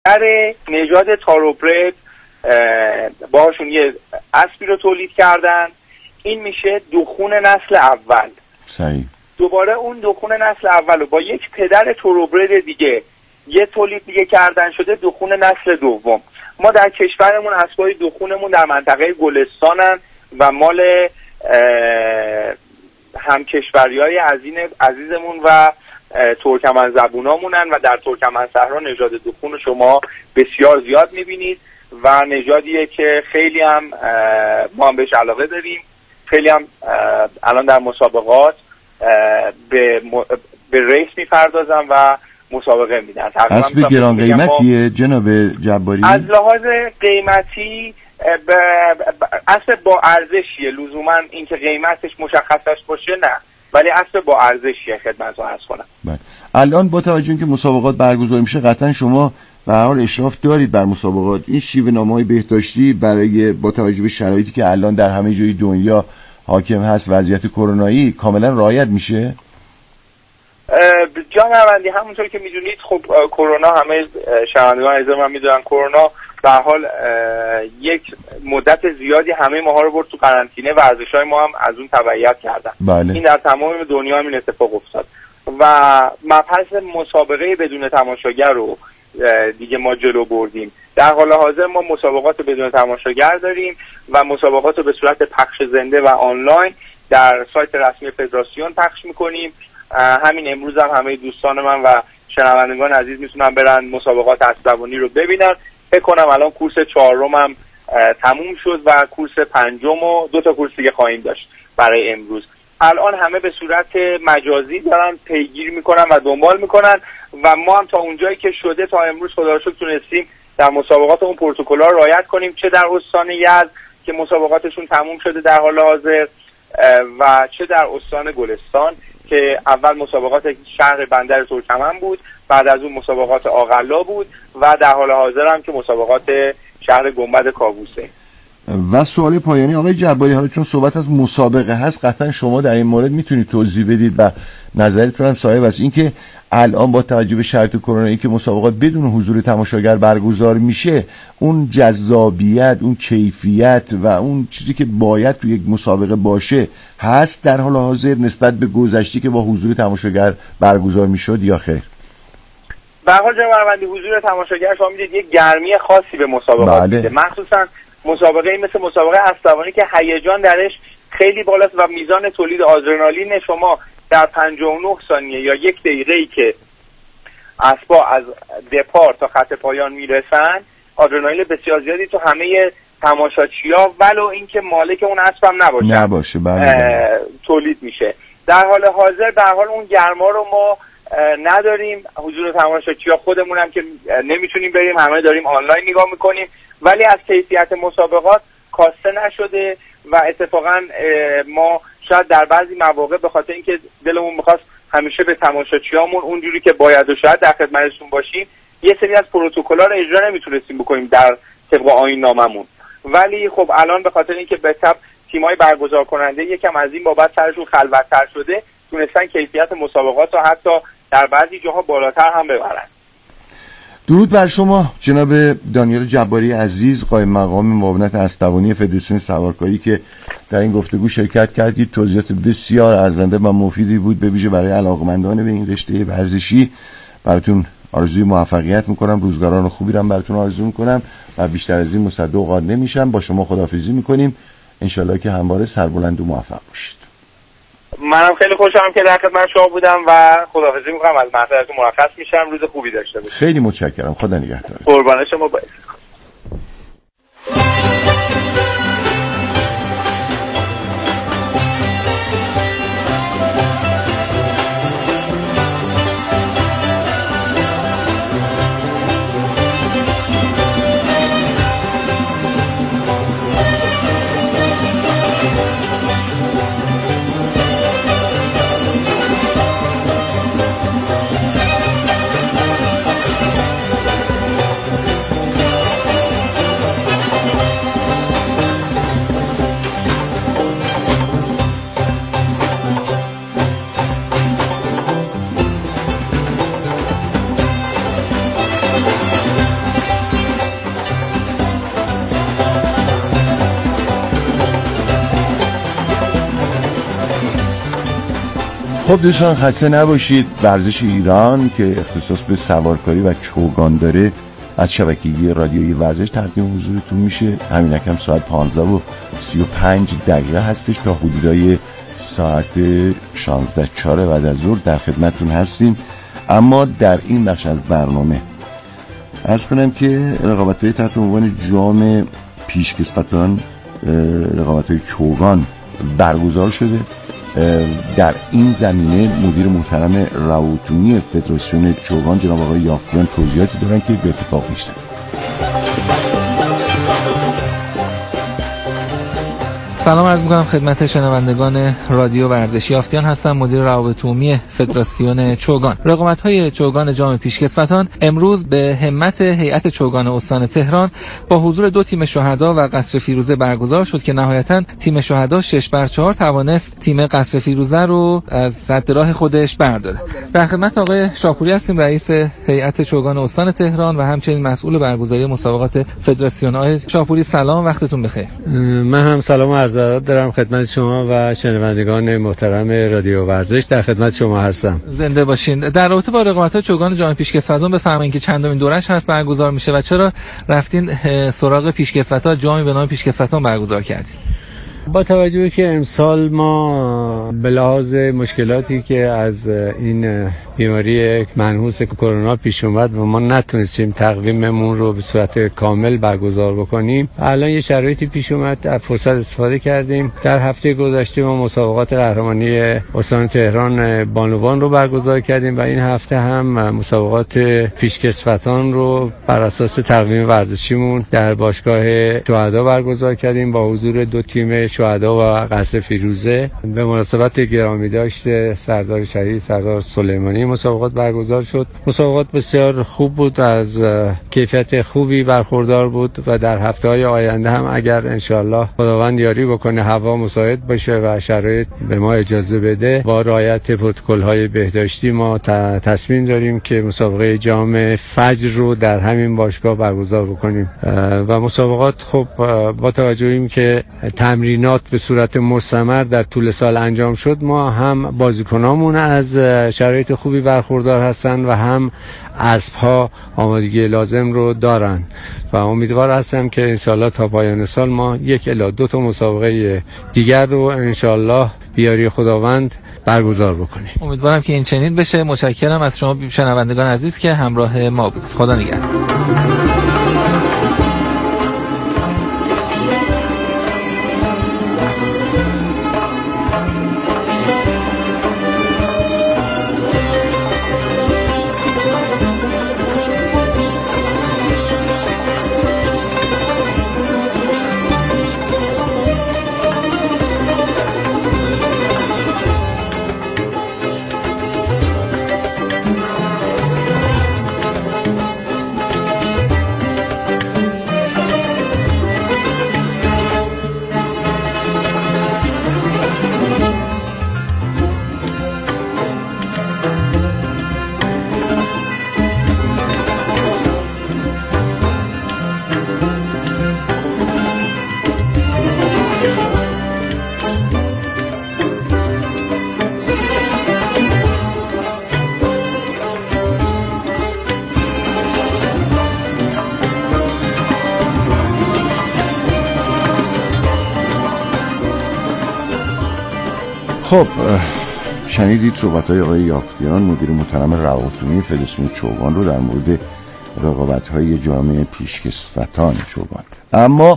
در نژاد تاروبرد باشون یه اسبی رو تولید کردن. این میشه دخون نسل اول. صحیح. دوباره اون دخون نسل اول رو با یک پدر تاروبرد دیگه یه تولید دیگه کردن، شده دخون نسل دوم. ما در کشورمون اسبای دخونمون در منطقه گلستانن و مال همکشوریای عزیزمون و ترکمن زبونامونن و در ترکمن صحرا نژاد دخون شما بسیار زیاد میبینید و نژادیه که خیلی هم ما هم بهش علاقه داریم. خیلی هم الان در مسابقات به ریس میپردازن و مسابقه میدن. اسب گران قیمتیه جناب جباری؟ از لحاظ قیمتی اسب با ارزشیه. لزوما اینکه قیمتش مشخصش باشه نه، ولی اسب با ارزشیه. خدمتتون عرض کنم. بله. الان با توجه که مسابقات برگزار میشه قطعا شما به هر حال اشراف دارید بر مسابقات. این شیوه نامه‌های بهداشتی برای با توجه به شرایطی که الان در همه جای دنیا حاکم هست، وضعیت کرونایی، کاملا رعایت میشه؟ جانبندی همونطور که میدونید خب کرونا، همه شنوندگان عزیز من میدونن کرونا به حال یک مدت زیادی همه ماها رو برد تو قرنطینه و ارزش‌های ما هم از اون تبعیت کردن. بله. این در تمام دنیا هم این اتفاق افتاد و مبحث مسابقه بدون تماشاگر رو دیگه ما جلو بردیم. در حال حاضر ما مسابقات بدون تماشاگر داریم و مسابقات رو به صورت پخش زنده و آنلاین در سایت رسمی فدراسیون پخش میکنیم. همین امروز هم همه دوستان من و شنوندگان عزیز میتونن برن مسابقات اسب‌دوانی رو ببینن. فکر کنم الان کورس 4 هم تموم شد و کورس 5 و 2 تا کورس دیگه خواهیم داشت برای امروز. الان همه به صورت مجازی دارن پیگیری میکنن و دنبال میکنن و ما هم تا اونجایی که شده تا امروز خدا رو شکر تونستیم در مسابقات اون پروتکل‌ها رو رعایت کنیم، چه در استان یزد که مسابقاتشون تموم شده در حال حاضر و چه در استان گلستان که اول مسابقات شهر بندر ترکمن بود، بعد از اون مسابقات آقلا بود و در حال حاضر هم که مسابقات شهر گنبد کاووسه. و سوال پایانی آقای جباری، حالا چون صحبت از مسابقه هست قطعا شما در این مورد میتونید توضیح بدید و نظرتون هم صاحب است، اینکه الان با توجه به شرایط کرونایی که مسابقات بدون حضور تماشاگر برگزار میشه، اون جذابیت، اون کیفیت و اون چیزی که باید تو یک مسابقه باشه هست در حال حاضر نسبت به گذشته که با حضور تماشاگر برگزار میشد یا خیر؟ به هر حال جناب حضور تماشاگر شما میدید یک گرمی خاصی به مسابقات میده. مخصوصا مسابقه مثل مسابقه اسب‌دوانی که هیجان درش خیلی بالاست و میزان تولید آدرنالین شما در 59 ثانیه یا 1 دقیقه‌ای که اسبا از دپار تا خط پایان میرسن، آدرنالین بسیار زیادی تو همه تماشاچی‌ها ولو اینکه مالک اون اسب هم نباشه تولید میشه. در حال حاضر در حال اون گرما رو ما نداریم. حضور تماشاچی‌ها خودمون هم که نمیتونیم بریم، همه داریم آنلاین نگاه میکنیم، ولی از کیفیت مسابقات کاسته نشده و اتفاقا ما شاید در بعضی مواقع به خاطر اینکه دلمون می‌خواست همیشه به تماشاچیامون اونجوری که باید و شاید در خدمتشون باشیم، یه سری از پروتکل‌ها رو اجرا نمیتونستیم بکنیم در طبق آیین ناممون. ولی خب الان به خاطر اینکه به تبع تیم‌های برگزار کننده یکم از این بابت سرشون خلوت‌تر شده، تونستن کیفیت مسابقات رو حتی در بعضی جاها بالاتر هم ببرن. درود بر شما جناب دانیال جباری عزیز، قائم مقام معاونت اسب‌دوانی فدراسیون سوارکاری که در این گفتگو شرکت کردید. توضیحات بسیار ارزنده و مفیدی بود، به ویژه برای علاقه‌مندان به این رشته ورزشی. براتون آرزوی موفقیت میکنم، روزگاران خوبی رو براتون آرزو میکنم و بیشتر از این مصدق قاد نمیشم. با شما خداحافظی میکنیم، انشالله که همواره سربلند و موفق باشید. منم خیلی خوشحالم که در خدمت شما بودم و خداحافظی میکنم، از محضرتون مرخص میشم. روز خوبی داشته باشید. خیلی متشکرم، خدا نگهدار. قربان شما باشید. خب دوستان خسته نباشید. ورزش ایران که اختصاص به سوارکاری و چوگان داره از شبکه‌ای رادیویی ورزش تقدیم حضورتون میشه. همین کم ساعت 15:35 هستش تا حدودای ساعت 16:04 بعد از ظهر در خدمتتون هستیم. اما در این بخش از برنامه عرض کنم که رقابت‌های تحت عنوان جام پیشکسوتان، رقابت‌های چوگان برگزار شده. در این زمینه مدیر محترم روابط‌عمومی فدراسیون چوگان جناب آقای یافتیان توضیحاتی دارن که به اتفاق میشتن. سلام عرض می‌کنم خدمت شنوندگان رادیو ورزشی. یافتیان هستم، مدیر روابط عمومی فدراسیون چوگان. رقابت‌های چوگان جام پیشکسوتان امروز به همت هیئت چوگان استان تهران با حضور 2 تیم شهدا و قصر فیروزه برگزار شد که نهایتاً تیم شهدا 6-4 توانست تیم قصر فیروزه رو از سد راه خودش برداره. در خدمت آقای شاپوری هستیم، رئیس هیئت چوگان استان تهران و همچنین مسئول برگزاری مسابقات فدراسیون. آقای شاپوری سلام، وقتتون بخیر. من هم سلام عرض دارم خدمت شما و شنوندگان محترم رادیو ورزش. در خدمت شما هستم. زنده باشین. در رابطه با رقابت‌های چوگان جام پیشکسوتان بفرمایید که چندمین دورش هست برگزار میشه و چرا رفتین سراغ پیشکسوتان، جامی به نام پیشکسوتان برگزار کردید؟ با توجه که امسال ما به لحاظ مشکلاتی که از این بیماری منحوس کرونا پیش اومد و ما نتونستیم تقویممون رو به صورت کامل برگزار بکنیم، الان یه شرایطی پیش اومد، از فرصت استفاده کردیم. در هفته گذشته ما مسابقات قهرمانی استان تهران بانوان رو برگزار کردیم و این هفته هم مسابقات پیشکسوتان رو بر اساس تقویم ورزشیمون در باشگاه شهدا برگزار کردیم با حضور 2 تیم شهدا و قصر فیروزه. به مناسبت گرامی داشت سردار شهید سردار سلیمانی مسابقات برگزار شد. مسابقات بسیار خوب بود، از کیفیت خوبی برخوردار بود و در هفته‌های آینده هم اگر انشالله خداوند یاری بکنه، هوا مساعد باشه و شرایط به ما اجازه بده، با رعایت پروتکل‌های بهداشتی ما تصمیم داریم که مسابقه جام فجر رو در همین باشگاه برگزار بکنیم. و مسابقات خب با توجه به اینکه تمرینات به صورت مستمر در طول سال انجام شد، ما هم بازیکنامون از شرایط خوبی برخوردار هستن و هم اسب‌ها آمادگی لازم رو دارن و امیدوار هستم که انشالله تا پایان سال ما 1 الی 2 تا مسابقه دیگر رو انشالله بیاری خداوند برگزار بکنیم. امیدوارم که این چنین بشه. متشکرم از شما شنوندگان عزیز که همراه ما بودید. خدا نگهدار. خب شنیدید صحبت‌های آقای یافتیان مدیر محترم روابط عمومی فدراسیون چوگان رو در مورد رقابت‌های جام پیشکسوتان چوگان. اما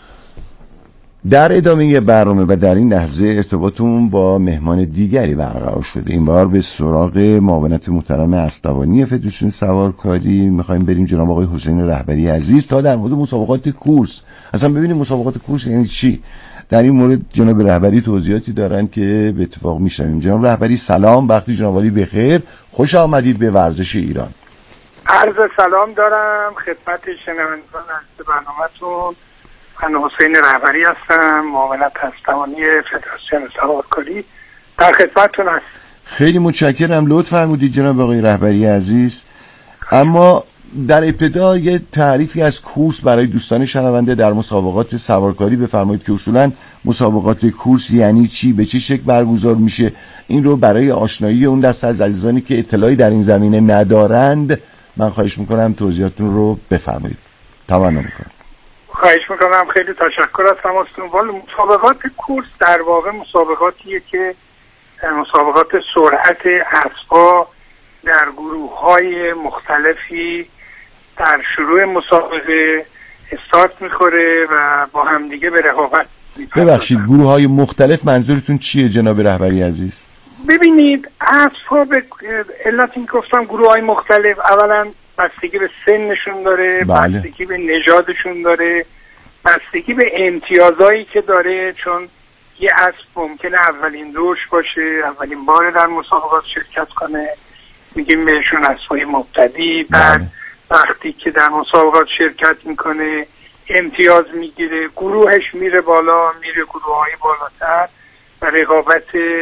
در ادامه برنامه و در این لحظه ارتباطمون با مهمان دیگری برقرار شده. این بار به سراغ معاونت محترم اسطوانی فدراسیون سوارکاری می‌خوایم بریم، جناب آقای حسین رهبری عزیز، تا در مورد مسابقات کورس اصلا ببینیم مسابقات کورس یعنی چی. در این مورد جناب رهبری توضیحاتی دارن که به اتفاق میشنویم. جناب رهبری سلام، وقتی جناب عالی بخیر، خوش آمدید به ورزش ایران. عرض سلام دارم خدمت شنوندگان از برنامه‌تون. من حسین رهبری هستم، معاونت اسطوانی فدراسیون سوارکاری، در خدمتتون هستم. خیلی متشکرم، لطف فرمودید جناب آقای رهبری عزیز. اما در ابتدا یه تعریفی از کورس برای دوستان شنونده در مسابقات سوارکاری بفرمایید که اصولا مسابقات کورس یعنی چی، به چه شکل برگزار میشه، این رو برای آشنایی اون دسته از عزیزانی که اطلاعی در این زمینه ندارند من خواهش میکنم توضیحاتون رو بفرمایید. تمنا میکنم. خواهش میکنم، خیلی تشکر از تماستون. مسابقات کورس در واقع مسابقاتیه که مسابقات سرعت اسبا در گروه‌های مختلفی در شروع مسابقه استارت میخوره و با همدیگه به رقابت میپردازن. ببخشید گروه‌های مختلف منظورتون چیه جناب رهبری عزیز؟ ببینید اسبا به علت این گفتم گروه‌های مختلف، اولا بستگی به سنشون داره، بله. بستگی به نژادشون داره، بستگی به امتیازایی که داره، چون یه اسب ممکنه اولین دوش باشه، اولین بار در مسابقات شرکت کنه، میگیم بهشون اسبای مبتدی. بعد وقتی که در مسابقات شرکت میکنه امتیاز میگیره، گروهش میره بالا، میره گروه‌های بالاتر و رقابت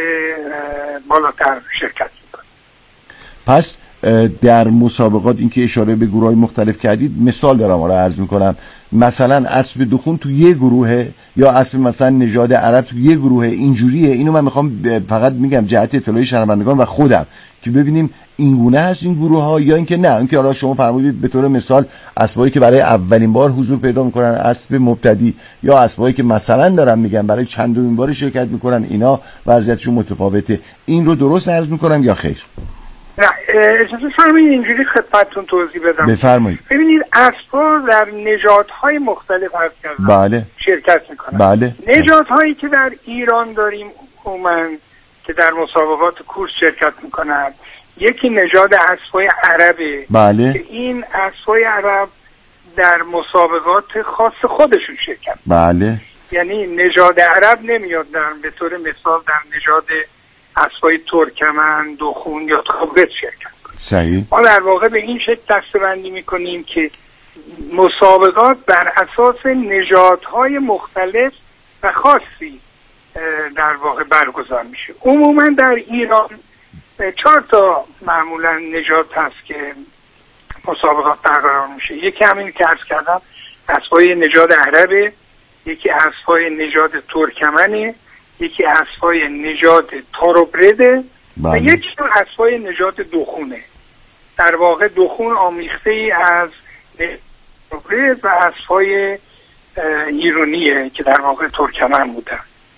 بالاتر شرکت میکنه. پس در مسابقات این که اشاره به گروه‌های مختلف کردید، مثال دارم آره عرض میکنم، مثلا اسب دخون تو یه گروهه یا اسب مثلا نژاد عرب تو یه گروهه، اینجوریه. اینو من میخوام فقط میگم جهت اطلاعی شنوندگان و خودم که ببینیم این گونه هست این گروه ها یا اینکه نه، اینکه حالا شما فرمودید به طور مثال اسبایی که برای اولین بار حضور پیدا میکنن اسب مبتدی یا اسبایی که مثلا دارم میگم برای چندمین بار شرکت میکنن، اینا وضعیتشون متفاوته. این رو درست عرض میکنم یا خیر؟ نه اجازه فرمایید اینجوری خدمتتون توضیح بدم. بفرمایید. ببینید اسبا در نژادهای مختلف هست که بله. شرکت میکنن. بله. نژادهایی که در ایران داریم عموما که در مسابقات کورس شرکت میکنن، یکی نژاد اسبای عربه. بله. که این اسبای عرب در مسابقات خاص خودشون شرکت. بله. یعنی نژاد عرب نمیاد به طور مثال در نژاد اسبای ترکمن، دخون یا تابرد شرکت کنیم. صحیح. ما در واقع به این شکل دسته‌بندی میکنیم که مسابقات بر اساس نژادهای مختلف و خاصی در واقع برگزار میشه. عموما در ایران 4 تا معمولا نژاد هست که مسابقات برگزار میشه. یکی همین که عرض کردم اسبای نژاد عربه، یکی اسبای نژاد ترکمنه، یکی اسبای نژاد تاروبرده و یکی اسبای نژاد دخونه. در واقع دخون آمیخته ای از تاروبرد و اسبای ایرانیه که در واقع ترکمن بودن.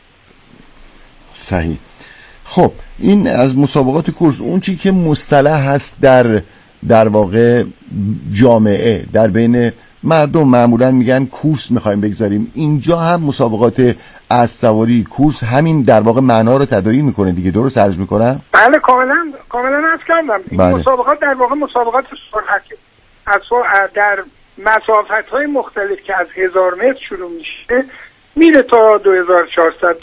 صحیح. خب این از مسابقات کورس. اون چی که مصطلح هست در واقع جامعه در بین مردم معمولا میگن کورس میخوایم بگذاریم، اینجا هم مسابقات اسب‌سواری کورس همین در واقع معنا رو تداعی میکنه دیگه، درست عرض میکنم؟ بله کاملا عرض کردم. این مسابقات در واقع مسابقات سرعته. در مسافت‌های مختلف که از 1000 متر شروع میشه میره تا 2400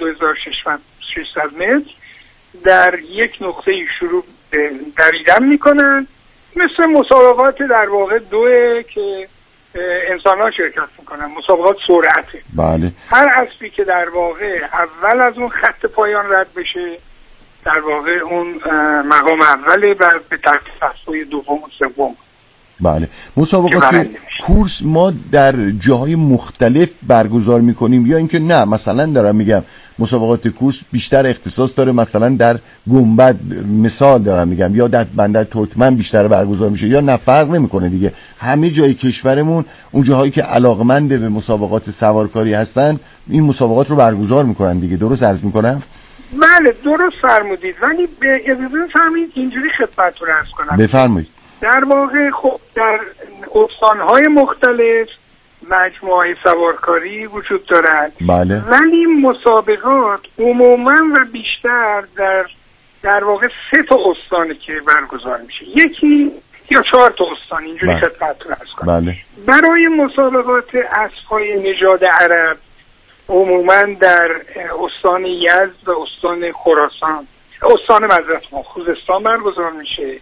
2600 متر، در یک نقطه شروع دویدن میکنن، مثل مسابقات در واقع که انسان ها شرکت میکنن، مسابقات سرعته. بله. هر اسبی که در واقع اول از اون خط پایان رد بشه در واقع اون مقام اوله و به ترتیب اسبای دوم و سوم. بله. مسابقات کورس ما در جاهای مختلف برگزار میکنیم یا اینکه نه مثلا دارم میگم مسابقات کورس بیشتر اختصاص داره مثلا در گنبد مثال دارم میگم یا در بندر ترکمن بیشتر برگزار میشه یا نه فرق نمیکنه دیگه، همه جای کشورمون اون جاهایی که علاقمند به مسابقات سوارکاری هستن این مسابقات رو برگزار میکنن دیگه، درست عرض میکنم؟ بله درست فرمودید. ولی به اجازه فرمایید اینجوری خدمتتون عرض کنم. بفرمایید. در واقع خب در استان‌های مختلف مجموعه سوارکاری وجود دارد. بله. ولی مسابقات عموما و بیشتر در واقع 3 تا استانه که برگزار میشه، یکی یا 4 تا استان، اینجوری خدمتتون عرض کنم. بله. برای مسابقات اسب‌های نژاد عرب عموما در استان یزد و استان خراسان، استان خوزستان برگزار میشه.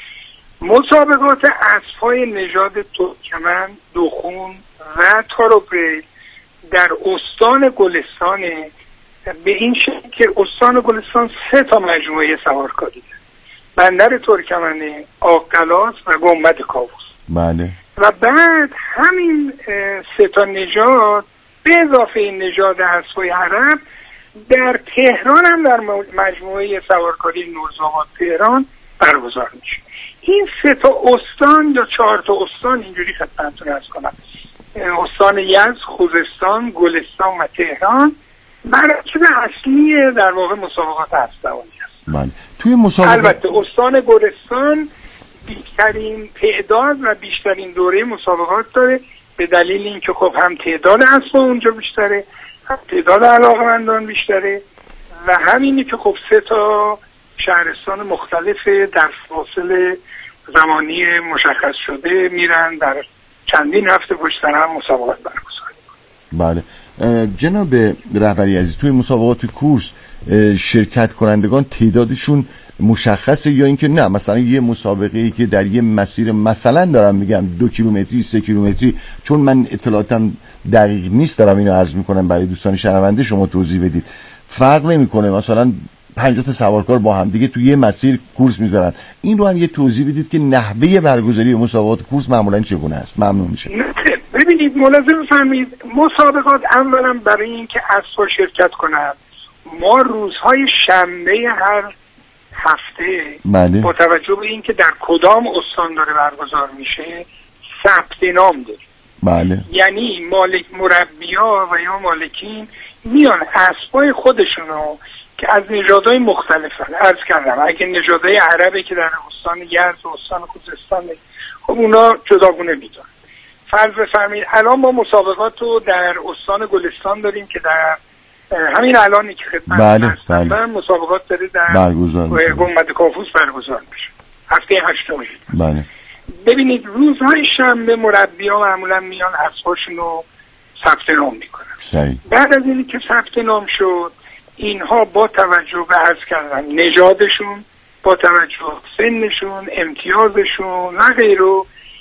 مسابقات اسب‌های نژاد ترکمن، دخون و تاروبرد در استان گلستان، به این شکل که استان گلستان 3 تا مجموعه سوارکاری داره: بندر ترکمنه، آق‌قلاس و گنبد کاووس. بله. و بعد همین 3 تا نژاد به اضافه این نژاد اسبای عرب در تهران هم در مجموعه سوارکاری نورزآباد تهران برگزار میشه. این 3 تا استان یا 4 تا استان اینجوری خدمتتون عرض کنم، استان یزد، خوزستان، گلستان و تهران مراکز اصلی در واقع مسابقات اسب‌دوانی است. بله. توی مسابقات البته استان گلستان بیشترین تعداد و بیشترین دوره مسابقات داره، به دلیل اینکه خب هم تعداد اسبا اونجا بیشتره، هم تعداد علاقمندان بیشتره و همینی که خب 3 تا شهرستان مختلف در فاصله زمانی مشخص شده میرن در چندین هفته پشت سر هم مسابقات برگزار میکنن. بله. جناب رهبری عزیز، توی مسابقات کورس شرکت کنندگان تعدادشون مشخصه یا اینکه نه مثلا یه مسابقه‌ای که در یه مسیر مثلا دارم میگم 2 کیلومتری 3 کیلومتری، چون من اطلاعاتم دقیق نیست دارم اینو عرض میکنم برای دوستان شنونده شما توضیح بدید، فرق نمیکنه مثلا 50 تا سوارکار با هم دیگه توی یه مسیر کورس میذارن، این رو هم یه توضیح بدید که نحوه برگزاری مسابقات کورس معمولا چگونه است؟ ممنون میشه. ببینید ملاحظه بفرمایید، مسابقات اولا برای اینکه اسبا شرکت کنند ما روزهای شنبه هر هفته با توجه به اینکه در کدام استان داره برگزار میشه ثبت نام داریم. بله. یعنی مربی‌ها و یا مالکین میان اسبای خودشونو که از نژادهای مختلفن، عرض کردم اگه نژادهای عربی که در استان یزد و استان خوزستان خب اونا جداگونه میدن. فرض بفرمایید الان ما مسابقات رو در استان گلستان داریم که در همین الانی که خدمت هستم مسابقات داره در گنبد کاووس برگزار میشه هفته 8. بله. ببینید روزهای شنبه مربی‌ها معمولا میان اسباشون رو ثبت نام میکنن. بعد از اینی که ثبت نام شد اینها با توجه به عرض کردن نژادشون، با توجه به سنشون، امتیازشون و غیره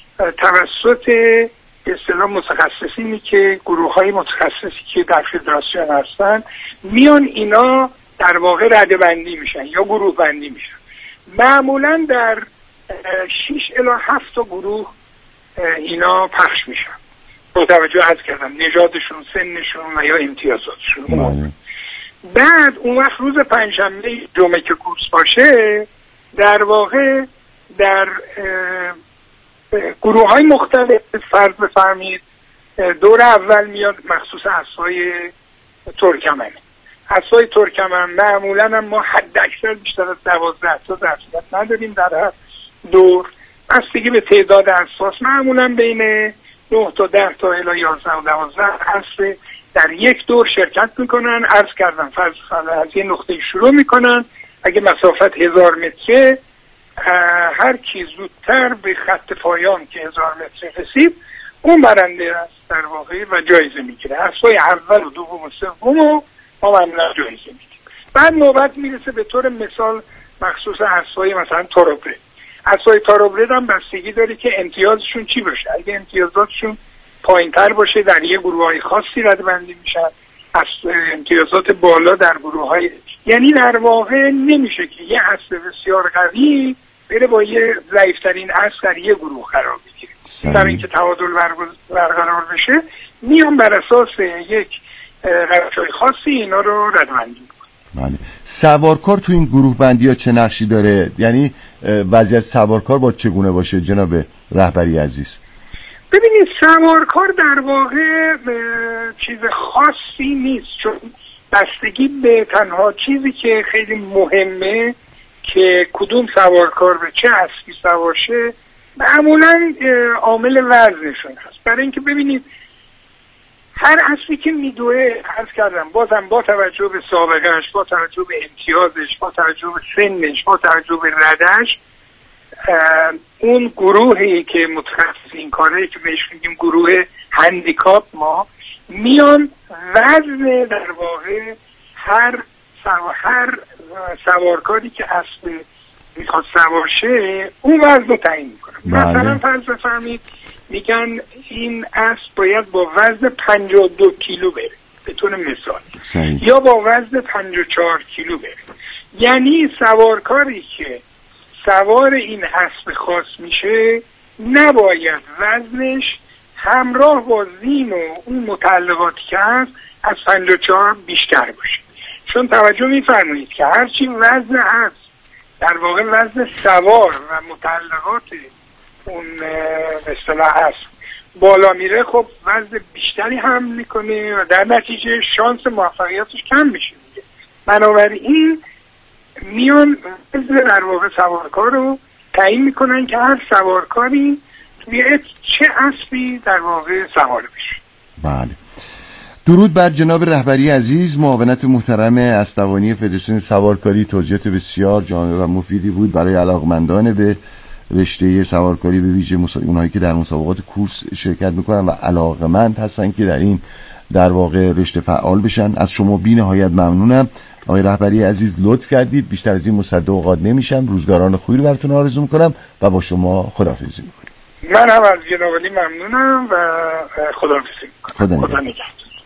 توسط به اصطلاح متخصصینی که گروه‌های متخصصی که در فدراسیون هستن میان اینا در واقع رده‌بندی میشن یا گروه بندی میشن. معمولا در 6 الی 7 تا گروه اینا پخش میشن با توجه از کردن نژادشون، سنشون و یا امتیازاتشون. بعد اون وقت روز پنجشنبه جمعه که کورس باشه در واقع در گروه های مختلف فرض بفرمید دور اول میاد مخصوص اسبای ترکمن. اسبای ترکمن معمولا هم ما حد اکثر بیشتر از 12 تا درصد نداریم در هر دور، بستگی به تعداد اسباس معمولا بین 9 تا 10 تا الی 11 و 12 اسب در یک دور شرکت میکنن. عرض کردم فرض از یه نقطه شروع میکنن، اگه مسافت 1000 متره هر کی زودتر به خط پایان که 1000 متر رسید اون برنده است در واقع و جایزه میگیره. اسبای اول و دوم و سوم رو ما معمولا جایزه میگیریم. بعد نوبت میرسه به طور مثال مخصوص اسبای مثلا تاروبرد. اسبای تاروبرد هم بستگی داره که امتیازشون چی باشه. اگه امتیازاتشون پایین‌تر باشه در یه گروه‌های خاصی ردبندی میشن، از امتیازات بالا در گروه‌های، یعنی در واقع نمیشه که یه اسب بسیار قوی بره با یه ضعیف‌ترین اسب در یه گروه قرار بگیره. در اینکه تعادل برقرار بشه میان بر اساس یک روش‌های خاصی اینا رو ردبندی میکنن. بله. سوارکار تو این گروه بندی ها چه نقشی داره؟ یعنی وضعیت سوارکار با چگونه باشه جناب رهبری عزیز؟ ببینید سوارکار در واقع چیز خاصی نیست، چون بستگی به تنها چیزی که خیلی مهمه که کدوم سوارکار به چه اسبی سوار شه معمولا عامل وزنشون هست. برای اینکه ببینید هر اسبی که میدوه عرض کردم بازم با توجه به سابقهش، با توجه به امتیازش، با توجه به سنش، با توجه به ردش، اون گروهی که متخصص این کاره که بهش میگیم گروه هندیکاپ ما میان وزن در واقع هر سوارکاری که اسب میخواد سوار شه اون وزن رو تعیین میکنه. مثلا فرض بفرمایید میگن این اسب باید با وزن 52 کیلو بره به طور مثال یا با وزن 54 کیلو بره. یعنی سوارکاری که سوار این اسب خاص میشه نباید وزنش همراه با زین و اون متعلقاتی که هست از 54 بیشتر باشه. چون توجه می‌فرمایید که هرچی وزن هست در واقع وزن سوار و متعلقات اون به اصطلاح هست بالا میره، خب وزن بیشتری حمل میکنه و در نتیجه شانس موفقیتش کم میشه دیگه. بنابراین میان وزن در واقع سوارکار رو تعیین میکنن که هر سوارکاری توی چه اسبی در واقع سوار بشه. بله. درود بر جناب رهبری عزیز. معاونت محترم اسطوانی فدراسیون سوارکاری توضیحات بسیار جامع و مفیدی بود برای علاقمندان به رشته سوارکاری، به ویژه اونایی که در مسابقات کورس شرکت میکنن و علاقمند هستن که در این در واقع رشته فعال بشن. از شما بی‌نهایت ممنونم آقای رهبری عزیز، لطف کردید. بیشتر از این مصدق اوقات نمیشم. روزگاران خوبی رو براتون آرزو میکنم و با شما خداحافظی میکنم. من هم از جناب علی ممنونم و خداحافظی میکنم. خدا نگهدار.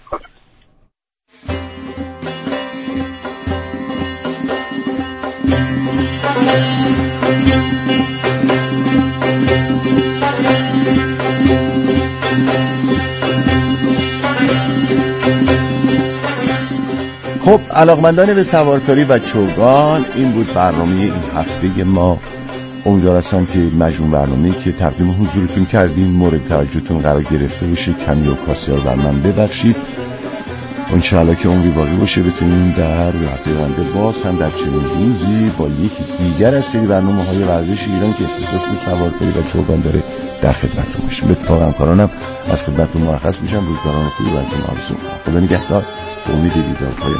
خب علاقمندان به سوارکاری و چوگان، این بود برنامه این هفته ما. امیدوار هستم که مجموع برنامه‌ای که تقدیم حضورتون کردیم مورد توجهتون قرار گرفته باشه. کمی و کاسی ها بر من ببخشید. انشاءالله که عمری باقی باشه بتونیم در هفته آینده باز هم در چنین روزی با یکی دیگر از سری برنامه‌های ورزش ایران که اختصاص به سوارکاری و چوگان داره در خدمتتون باشیم. به اتفاق همکارانم از خدمتتون مرخص میشم. روزگاران خوبی براتون آرزو می‌کنم. خدا نگهدار. به امید دیدار پایان.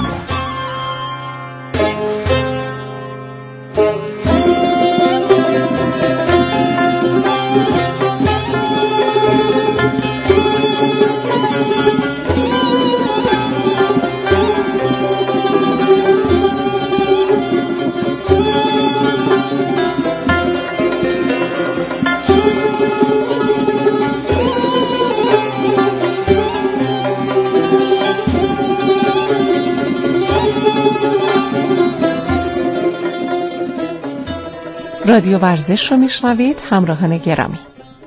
رادیو ورزش رو میشنوید همراهان گرامی.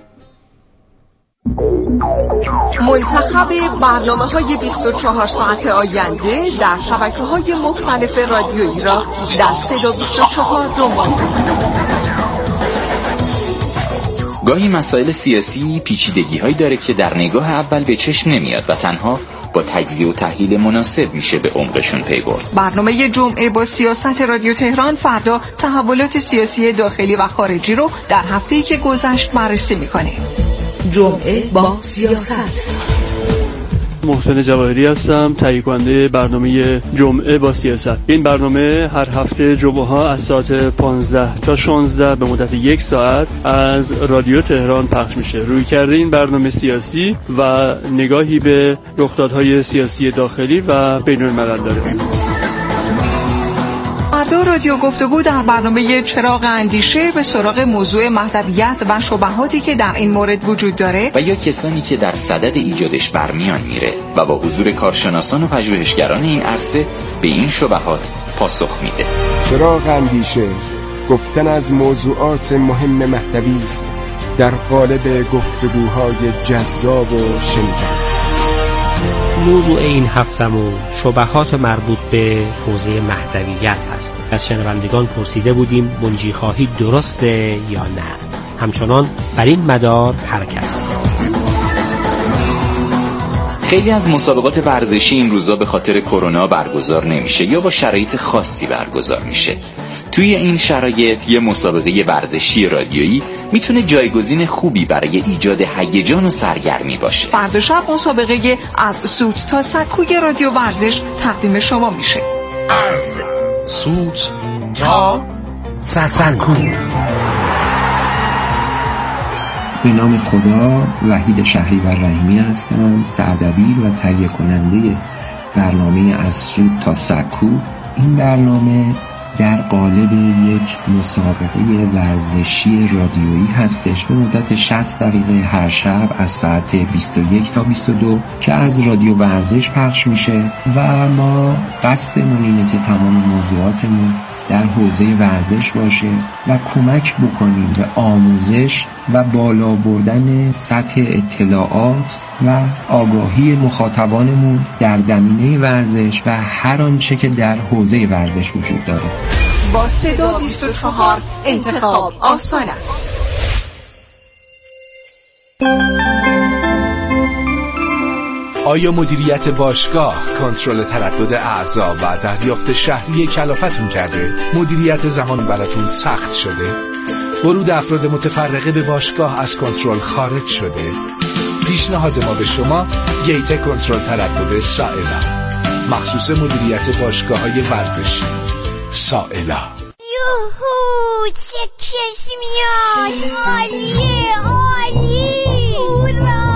منتخب برنامه‌های 24 ساعت آینده در شبکه‌های مختلف رادیویی را در 324 دنبال کنید. گاهی مسائل سیاسی پیچیدگی‌هایی داره که در نگاه اول به چشم نمیاد و تنها با تجزیه و تحلیل مناسب میشه به عمقشون پی برد. برنامه جمعه با سیاست رادیو تهران فردا تحولات سیاسی داخلی و خارجی رو در هفته‌ای که گذشت بررسی میکنه. جمعه با سیاست. محسن جواهری هستم، تهیه کننده برنامه جمعه با سیاست. این برنامه هر هفته جمعه ها از ساعت 15 تا 16 به مدت 1 ساعت از رادیو تهران پخش میشه. روی کرده این برنامه سیاسی و نگاهی به رخدادهای سیاسی داخلی و بین الملل داره. فردا رادیو گفتگو در برنامه چراغ اندیشه به سراغ موضوع مهدویت و شبهاتی که در این مورد وجود داره و یا کسانی که در صدد ایجادش برمیان میره و با حضور کارشناسان و پژوهشگران این عرصه به این شبهات پاسخ میده. چراغ اندیشه، گفتن از موضوعات مهم مهدوی است در قالب گفتگوهای جذاب و شنیدنی. موضوع این هفتمون شبهات مربوط به حوزه مهدویت هست. از شنوندگان پرسیده بودیم منجی خواهی درسته یا نه. همچنان بر این مدار حرکت. خیلی از مسابقات ورزشی این روزا به خاطر کرونا برگزار نمیشه یا با شرایط خاصی برگزار میشه. توی این شرایط یه مسابقه ورزشی رادیویی میتونه جایگزین خوبی برای ایجاد هیجان و سرگرمی باشه. فردا شب مسابقه از سوت تا سکوی رادیو ورزش تقدیم شما میشه. از سوت تا سکو. به نام خدا، وحید شهری و رحیمی هستم، سردبیر و تهیه کننده برنامه از سوت تا سکو. این برنامه در قالب یک مسابقه ورزشی رادیویی هستش به مدت 60 دقیقه هر شب از ساعت 21 تا 22 که از رادیو ورزش پخش میشه و ما قصدمون اینه که تمام موضوعاتمون در حوزه ورزش باشه و کمک بکنیم به آموزش و بالا بردن سطح اطلاعات و آگاهی مخاطبانمون در زمینه ورزش و هر آنچه که در حوزه ورزش وجود داره. با صدا 24 انتخاب آسان است. آیا مدیریت باشگاه کنترل تردد اعضا و دریافت شهری کلافتون کرده؟ مدیریت زمان براتون سخت شده؟ ورود افراد متفرقه به باشگاه از کنترل خارج شده؟ پیشنهاد ما به شما گیت کنترل تردد سائلا، مخصوص مدیریت باشگاه‌های ورزشی. سائلا. یوهو چه کش میاد، عالیه عالی، هورا.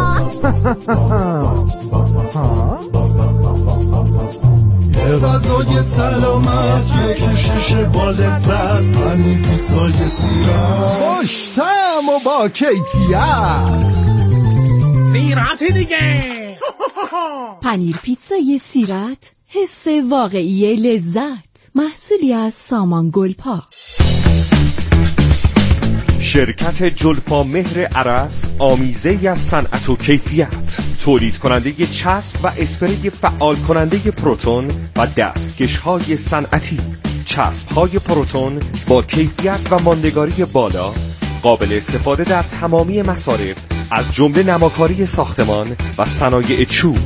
یه غذای سلامت، یک شیشه با لذت، پنیر پیتزای سیرت، خوش طعم و با کیفیت. سیرت دیگه. پنیر پیتزای سیرت، حس واقعی لذت، محصولی از سامان گلپا. شرکت جلفا مهر عرس، آمیزه‌ای از صنعت و کیفیت، تولید کننده چسب و اسپری فعال کننده پروتون و دستکش‌های صنعتی. چسب‌های پروتون با کیفیت و ماندگاری بالا، قابل استفاده در تمامی مصارف از جمله نماکاری ساختمان و صنایع چوب.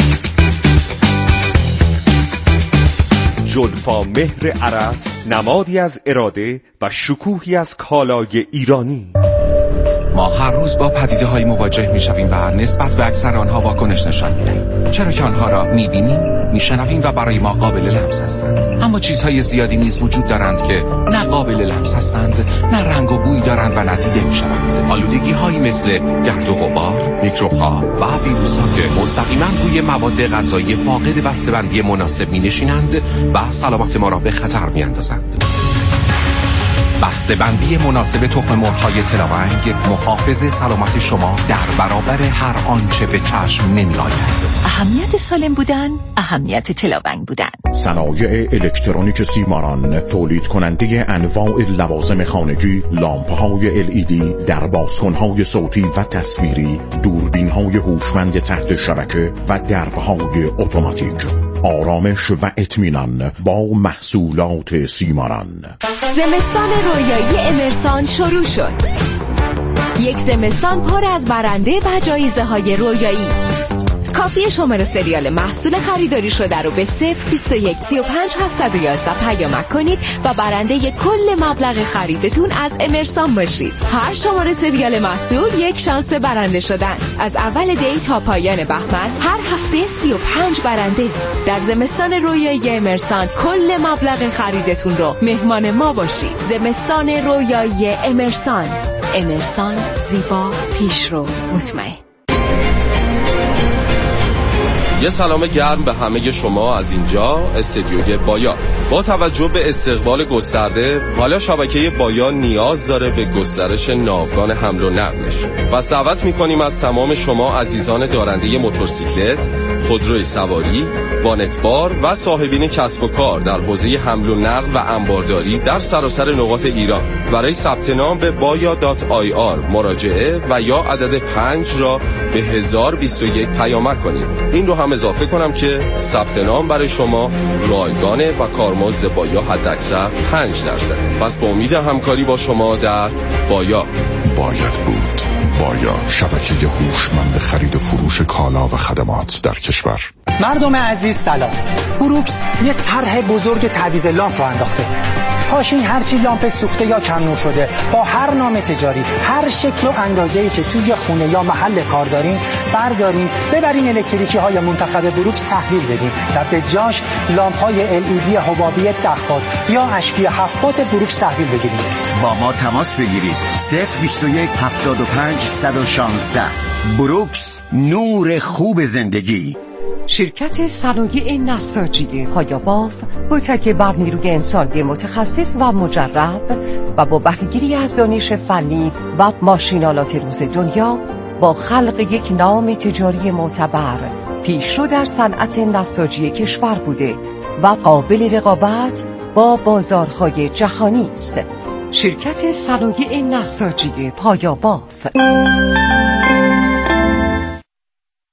جلفا مهر عرس، نمادی از اراده و شکوهی از کالای ایرانی. ما هر روز با پدیده‌های مواجه می‌شویم و نسبت به اکثر آنها واکنش نشان می‌دهیم، چرا که آنها را می‌بینیم، می‌شنویم و برای ما قابل لمس هستند. اما چیزهای زیادی نیز وجود دارند که نه قابل لمس هستند، نه رنگ و بوی دارند و نه دیده می‌شوند. آلودگی‌هایی مثل گرد و غبار، میکروب‌ها و ویروس‌ها که مستقیما روی مواد غذایی فاقد بسته‌بندی مناسب می‌نشینند و سلامت ما را به خطر می‌اندازند. بسته‌بندی مناسب تخم مرغ‌های تلاونگ محافظ سلامت شما در برابر هر آنچه به چشم نمی‌آید. اهمیت سالم بودن، اهمیت تلاونگ بودن. صنایع الکترونیک سیماران، تولید کننده انواع لوازم خانگی، لامپ‌های LED، دربازکن‌های صوتی و تصویری، دوربین‌های هوشمند تحت شبکه و درب‌های اتوماتیک. آرامش و اطمینان با محصولات سیماران. زمستان رویایی امرسان شروع شد. یک زمستان پر از برنده و جایزه های رویایی. کافی شماره سریال محصول خریداری شده رو به 021 35 711 پیامک کنید و برنده کل مبلغ خریدتون از امرسان باشید. هر شماره سریال محصول یک شانس برنده شدن. از اول دی تا پایان بهمن هر هفته 35 برنده. در زمستان رویایی امرسان کل مبلغ خریدتون رو مهمان ما باشید. زمستان رویایی امرسان. امرسان، زیبا، پیشرو، مطمئن. یه سلام گرم به همه شما از اینجا استدیوی بایا. با توجه به استقبال گسترده، حالا شبکه بایا نیاز داره به گسترش ناوگان حمل و نقلش. پس دعوت میکنیم از تمام شما عزیزان دارنده موتورسیکلت، خودروی سواری، وانتبار و صاحبین کسب و کار در حوزه حمل و نقل و انبارداری در سراسر نقاط ایران برای ثبت نام به baya.ir مراجعه و یا عدد 5 را به 1021 پیامک کنید. این رو هم اضافه کنم که ثبت نام برای شما رایگانه و کارمزد بایا حداکثر 5%. پس با امید همکاری با شما در بایا. باید بود. بایا، شبکه هوشمند خرید و فروش کالا و خدمات در کشور. مردم عزیز سلام. بروکس یه طرح بزرگ تعویض لامپ رو انداخته. پاشین هرچی لامپ سوخته یا کم نور شده با هر نام تجاری، هر شکل و اندازه‌ای که توی خونه یا محل کار دارین بردارین، ببرین الکتریکی های منتخب بروکس تحویل بدین و به جاش لامپ های LED حبابی 10 وات یا اشکی 7 وات بروکس تحویل بگیرید. با ما تماس بگیرید 021 75 116. بروکس، نور خوب زندگی. شرکت صنایع نساجی پایاباف با تکیه بر نیروی انسانی متخصص و مجرب و با بهره‌گیری از دانش فنی و ماشینالات روز دنیا با خلق یک نام تجاری معتبر پیشرو در صنعت نساجی کشور بوده و قابل رقابت با بازارهای جهانی است. شرکت صنایع نساجی پایاباف.